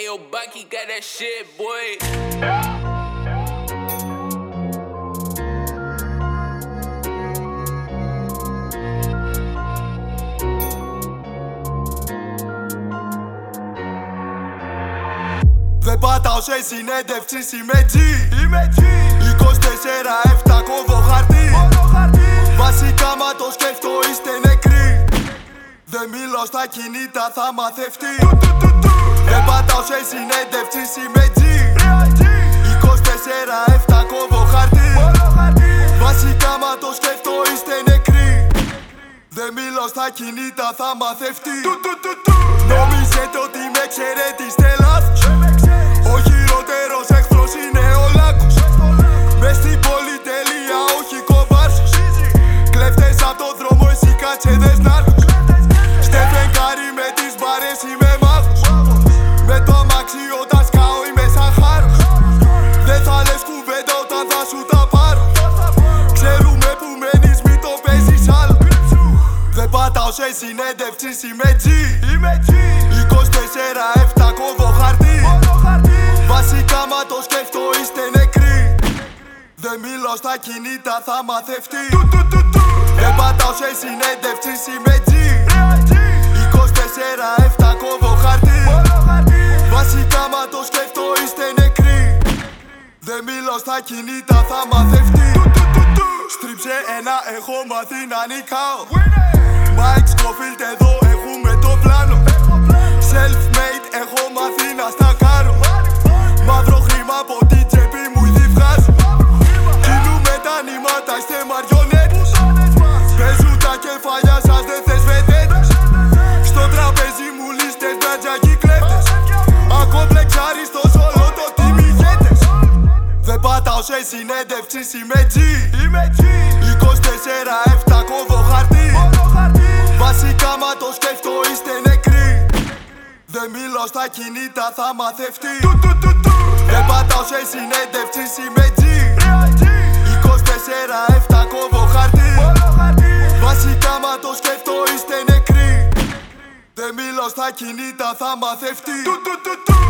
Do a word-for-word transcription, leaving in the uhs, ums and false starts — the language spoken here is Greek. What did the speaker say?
Ayo, Bucky got that shit, boy. Δεν πατάω σε συνέντευξης, είμαι G. είκοσι τέσσερα επτά κόβω χαρτί. Βασικά μα το σκέφτω είστε νεκροί. Δεν μιλώ στα κινήτα, θα μαθευτεί. Δεν πατάω σε συνέντευξης, είμαι G. είκοσι τέσσερα επτά κόβω χαρτί. Βασικά μα το σκέφτω είστε νεκροί. Δεν μιλώ στα κινήτα, θα μαθευτεί. Νομίζετε ότι με ξέρετε λάθος. Ο χειρότερος εχθρός είναι ο Λάκος. Μες στην πολυτελεία, όχι κοβάρσος. Κλέφτες απ' το δρόμο, εσύ κάτσε δες νάρκος. Στέφεν Κάρι με τις μπάρες, είμαι μάγος. Με το αμάξι όταν σκάω είμαι σαν χάρος. Δεν θα λες κουβέντα όταν θα σου τα πάρω. Ξέρουμε που μένεις, μη το παίζεις άλλο. Δεν πατάω σε συνέντευξης, είμαι G. είκοσι τέσσερα επτά κόβω χαρτί. Βασικά μα το σκέφτω είστε νεκροί. Δεν μιλώ στα κινήτα, θα μαθευτεί. Δεν πατάω σε συνέντευξης, είμαι G. είκοσι τέσσερα επτά κόβω χαρτί. Βασικά μα το σκέφτω είστε νεκροί. Δεν μιλώ στα κινήτα, θα μαθευτεί. Στρίψε ένα, έχω μάθει να νικάω. Mike Scofield εδώ έχουμε το πλάνο. Self-made, έχω μάθει να στακάρω. Μαύρο χρήμα από την τσέπη μου ήδη βγάζω. Κινούμε τα νήματα, είστε μαριονέτες. Παίζουν τα κεφάλια σας, δεν θες βεντέτες. Στο τραπέζι μου λίστες, μπρατζάκι κλέφτες. Ακομπλεξάριστος όλο το team ηγέτες. Δεν πατάω σε συνέντευξης, είμαι G. είκοσι τέσσερα επτά κόβω χαρτί. Βασικά μα το σκέφτω είστε νεκροί. Δεν μιλώ στα κινήτα, θα μαθευτεί. Δεν πατάω σε συνέντευξης, είμαι G. είκοσι τέσσερα επτά κόβω χαρτί. Βασικά μα το σκέφτω είστε νεκροί. Δεν μιλώ στα κινήτα, θα μαθευτεί.